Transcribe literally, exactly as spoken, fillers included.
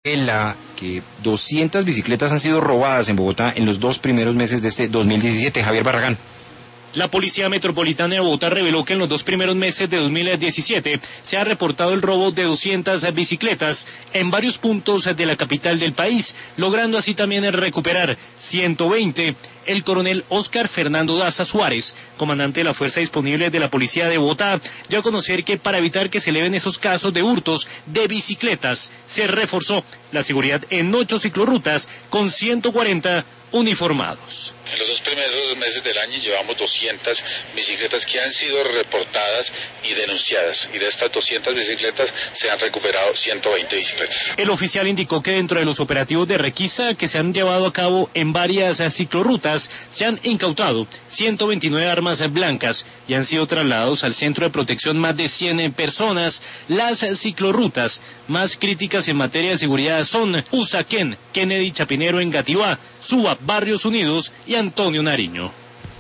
La que doscientas bicicletas han sido robadas en Bogotá en los dos primeros meses de este dos mil diecisiete. Javier Barragán. La Policía Metropolitana de Bogotá reveló que en los dos primeros meses de dos mil diecisiete se ha reportado el robo de doscientas bicicletas en varios puntos de la capital del país, logrando así también recuperar ciento veinte. El coronel Óscar Fernando Daza Suárez, comandante de la Fuerza Disponible de la Policía de Bogotá, dio a conocer que para evitar que se eleven esos casos de hurtos de bicicletas, se reforzó la seguridad en ocho ciclorrutas con ciento cuarenta uniformados. En los dos primeros meses del año llevamos doscientas bicicletas que han sido reportadas y denunciadas, y de estas doscientas bicicletas se han recuperado ciento veinte bicicletas. El oficial indicó que dentro de los operativos de requisa que se han llevado a cabo en varias ciclorrutas se han incautado ciento veintinueve armas blancas y han sido trasladados al centro de protección más de cien personas. Las ciclorrutas más críticas en materia de seguridad son Usaquén, Kennedy Chapinero en Gativá, Suba, Barrios Unidos y Antonio Nariño.